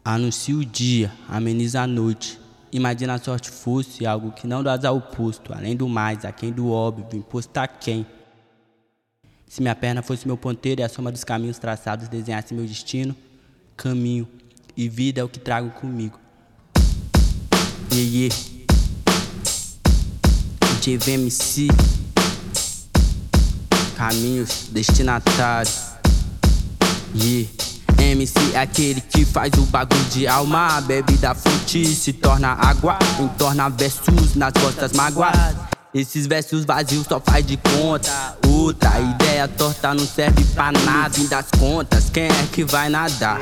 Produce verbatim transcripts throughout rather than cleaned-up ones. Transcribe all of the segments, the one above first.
Anuncia o dia, ameniza a noite. Imagina a sorte fosse algo que não dás ao oposto. Além do mais, a quem do óbvio, imposto a quem. Se minha perna fosse meu ponteiro e a soma dos caminhos traçados desenhasse meu destino, caminho e vida é o que trago comigo. Iê, iê. D J V M C. Caminhos, destinatário. Iê. M C é aquele que faz o bagulho de alma. Bebe da fonte se torna água, entorna versos nas costas mágoas. Esses versos vazios só faz de conta. Outra ideia torta não serve pra nada. Fim das contas, quem é que vai nadar?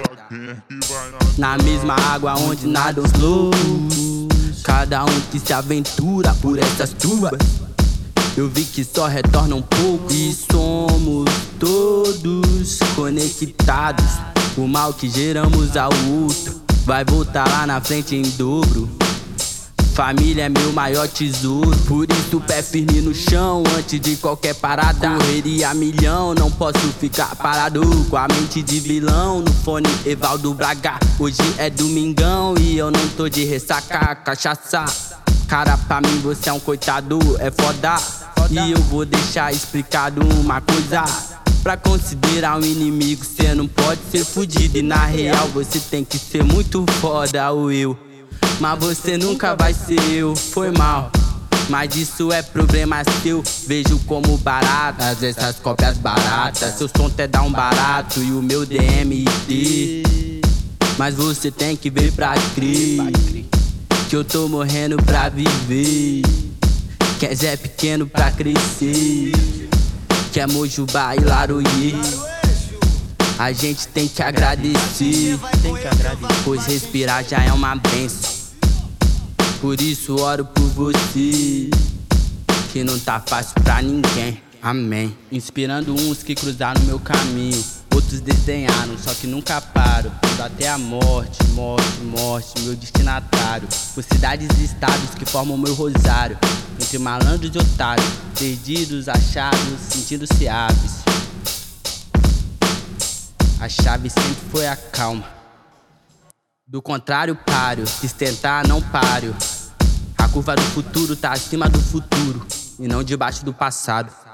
Na mesma água onde nadam os loucos, cada um que se aventura por essas tubas. Eu vi que só retorna um pouco e somos todos conectados. O mal que geramos ao outro vai voltar lá na frente em dobro. Família é meu maior tesouro, por isso pé firme no chão antes de qualquer parada. Correria a milhão, não posso ficar parado com a mente de vilão no fone Evaldo Braga. Hoje é domingão e eu não tô de ressaca. Cachaça, cara, pra mim você é um coitado, é foda. E eu vou deixar explicado uma coisa: pra considerar um inimigo cê não pode ser fudido. E na real você tem que ser muito foda, ou eu. Mas você nunca vai ser eu, foi mal, mas isso é problema seu. Vejo como baratas essas cópias baratas. Seu som até dá um barato e o meu D M T. Mas você tem que ver pra crer que eu tô morrendo pra viver. Quer Zé pequeno pra crescer, quer Mojubá e Laroye. A gente tem que agradecer, pois respirar já é uma benção. Por isso oro por você, que não tá fácil pra ninguém. Amém. Inspirando uns que cruzaram meu caminho, outros desenharam, só que nunca paro. Indo até a morte, morte, morte, meu destinatário. Por cidades e estados que formam meu rosário. Entre malandros e otários, perdidos, achados, sentindo-se aves. A chave sempre foi a calma. Do contrário, páreo, quis tentar, não páreo. A curva do futuro tá acima do futuro e não debaixo do passado.